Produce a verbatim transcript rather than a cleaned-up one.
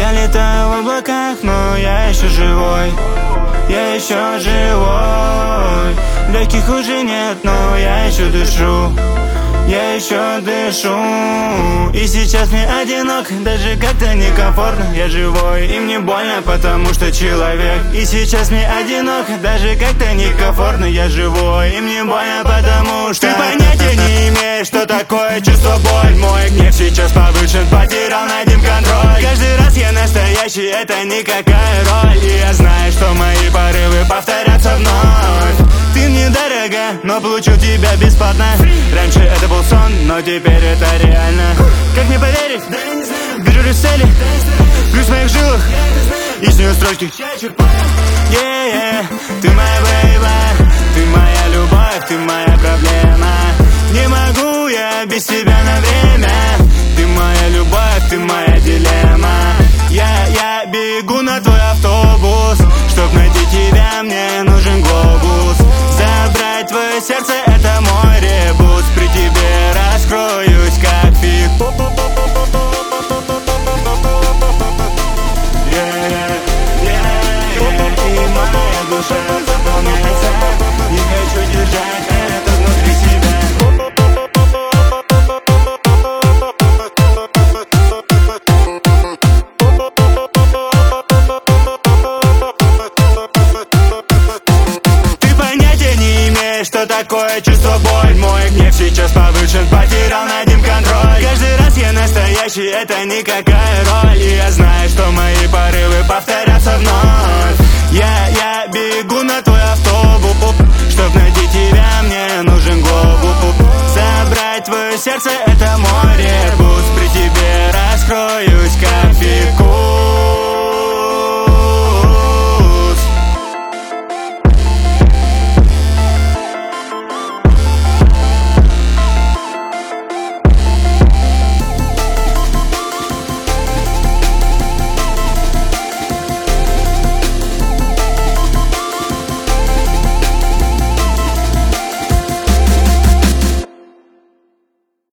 Я летаю в облаках, но я еще живой. Я еще живой. Легких уже нет, но я еще дышу. Я еще дышу. И сейчас мне одинок, даже как-то некомфортно. Я живой, и мне больно, потому что человек. И сейчас мне одинок, даже как-то некомфортно. Я живой, и мне больно, потому что ты понятия не имеешь, что такое чувство боль. Мой гнев сейчас повышен, потерял над ним контроль. Каждый раз я настоящий, это никакая роль. И я знаю, что мои порывы повторятся вновь. Ты мне дорога, но получил тебя бесплатно. Раньше это был сон, но теперь это реально. Как мне поверить? Вижу лишь цели, грусть в моих жилах, и с нее строчки. Yeah, ты моя бейба, ты моя любовь, ты моя проблема. Не могу я без тебя на время. Ты моя любовь, ты моя дилемма. Я, я бегу на твой автобус. Чтоб найти тебя, мне нужен глобус. Забрать твое сердце, это мой ребус. При тебе раскроюсь, как фиг. Yeah, yeah, yeah. И моя душа заполняется. Не хочу держать это внутри себя. Что такое чувство боль? Мой гнев сейчас повышен, потерял над ним контроль. Каждый раз я настоящий, это никакая роль. И я знаю, что мои порывы повторятся вновь.